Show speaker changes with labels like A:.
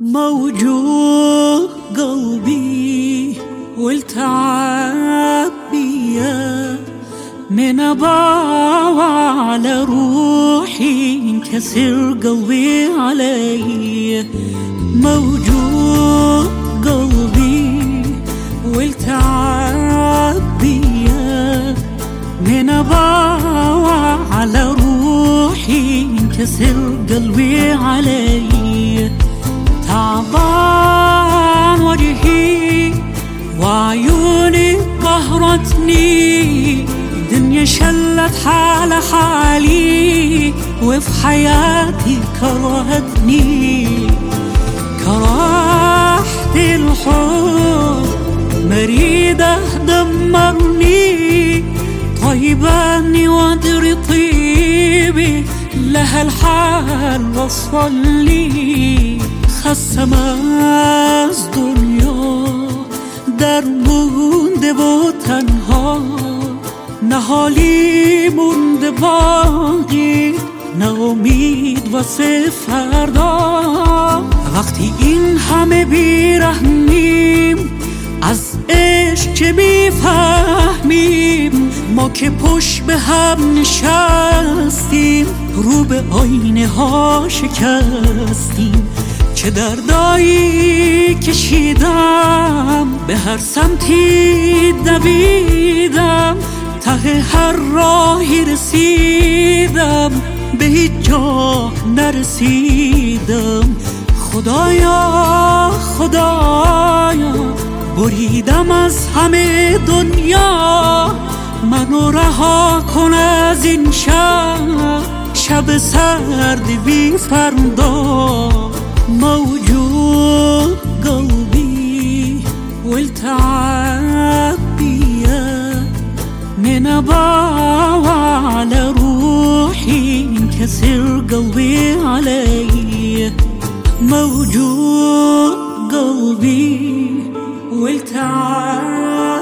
A: موجوع قلبي والتعب بيا من أباوع على روحي انكسر قلبي علي. موجوع قلبي والتعب بيا من أباوع على روحي انكسر قلبي علي. تعبان وجهي وعيوني قهرتني، دنيا شلت حال حالي وفي حياتي كرهتني. كرهت الحب مريدة دمرني، طيباني وادري طيبي لها الحال وصل لي. خسم از دنیا در مونده و تنها، نه حالی مونده باقی، نه امید واسه فردا. وقتی این همه بیرحمیم از عشق چه میفهمیم؟ ما که پشت به هم نشستیم رو به آینه ها شکستیم. چه دردایی کشیدم به هر سمتی دویدم، ته هر راهی رسیدم به هیچ جا نرسیدم. خدایا خدایا بریدم از همه دنیا، منو رها کن از این شب سرد بی فردا. موجوع قلبي والتعب بيا من أباوع على روحي انكسر قلبي علي. موجوع قلبي والتعب